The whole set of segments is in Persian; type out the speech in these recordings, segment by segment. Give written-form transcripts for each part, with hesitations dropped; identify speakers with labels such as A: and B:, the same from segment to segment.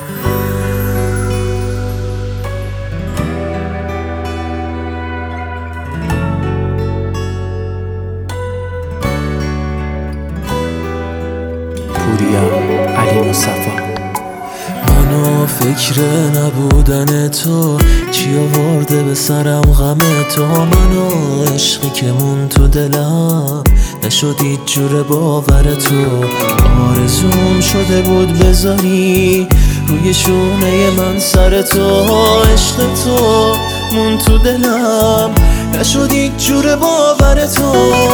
A: پوریا علی مصطفی.
B: منو فکر نبودن تو چی آورده به سرم غم تو، منو عشقی که مون تو دلم نشد هیچ جور باور تو. آرزوم شده بود بذاری روی شونه من سر تو، عشق تو مون تو دلم نشد هیچ جور باور تو.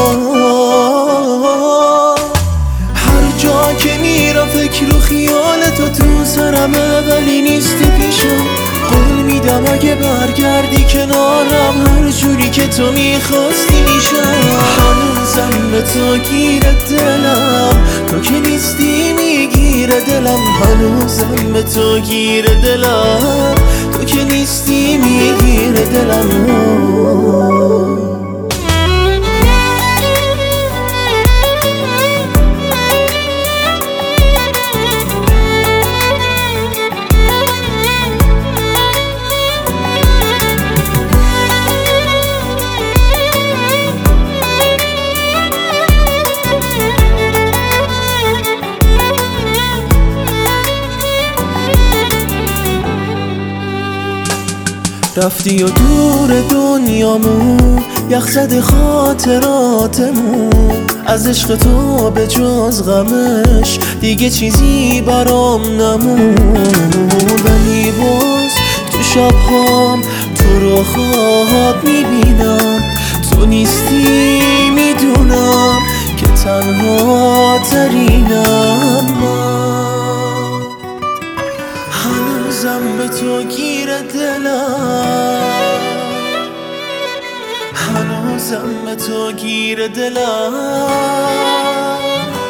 B: جا که میرم فکر و خیال تو سرمه ولی نیستی پیشم. قول میدم اگه برگردی کنارم هر جوری که تو میخواستی میشم. هنوزم به تو گیره دلم، تو که نیستی میگیره دلم. هنوزم به تو گیره دلم، تو که نیستی میگیره دلم. رفتی و دور دنیامون یخ زده خاطراتمون. از عشق تو به جز غمش دیگه چیزی برام نمون. ولی باز تو شبهام تو رو خواب میبینم، تو نیستی میدونم که تنها ترینم من. هنوزم به تو گیره دلم، هنوزم به تو گیره دلم.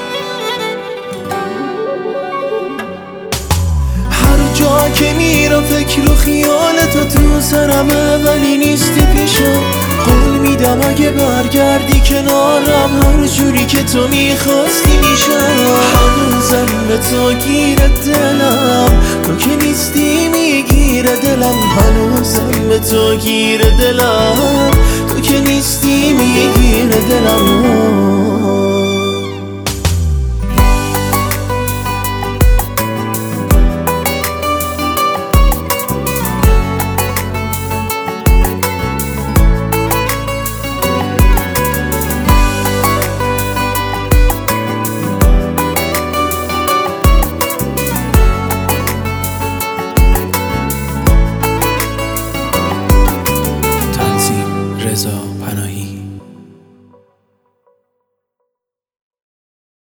B: هر جا که میرم فکر و خیال تو سرمه ولی نیستی پیشم. قول میدم اگه برگردی کنارم هر جوری که تو میخواستی میشم. هنوزم به تو گیره دلم، تو که نیستی میگیره دلم. هنوزم به تو گیره دلم، تو که نیستی میگیره دلم.